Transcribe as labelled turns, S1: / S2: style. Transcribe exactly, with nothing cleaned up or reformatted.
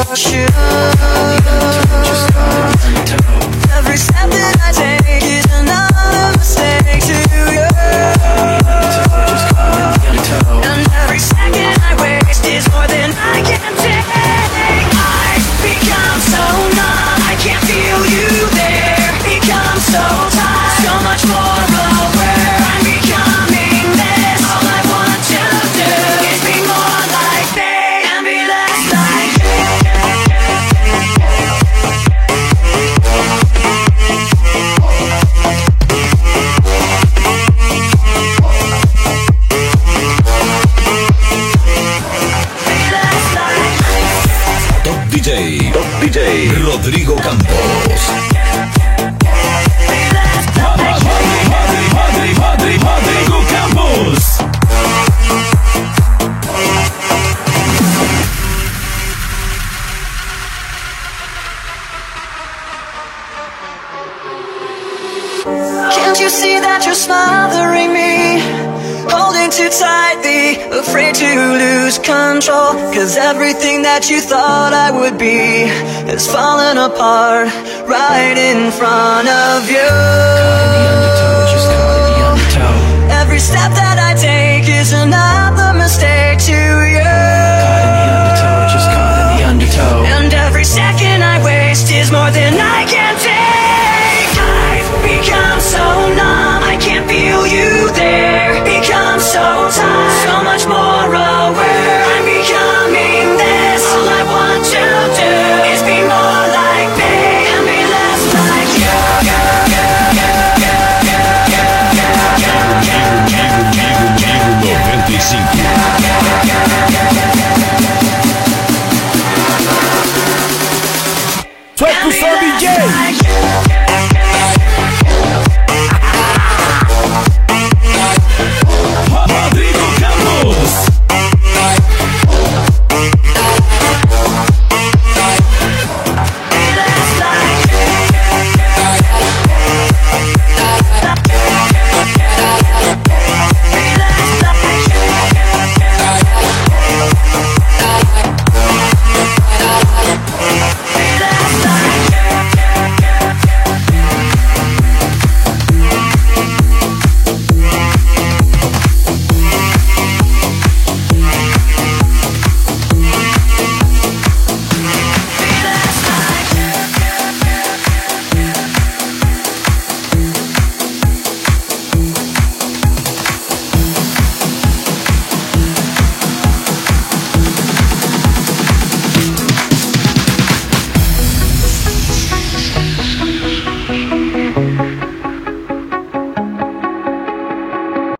S1: you. Every step that I take is another mistake to you. And every second I waste is more than I can take. I become so numb, I can't feel you there. Become so tired, so much more aware. I'm becoming this. All I want to do is be more like me and be less like you.
S2: Top D J, Top D J, Rodrigo Campos. Rodrigo Campos.
S1: Can't you see that you're smothering me? Holding too tightly, afraid to lose control. Cause everything that you thought I would be is falling apart right in front of you. Every step that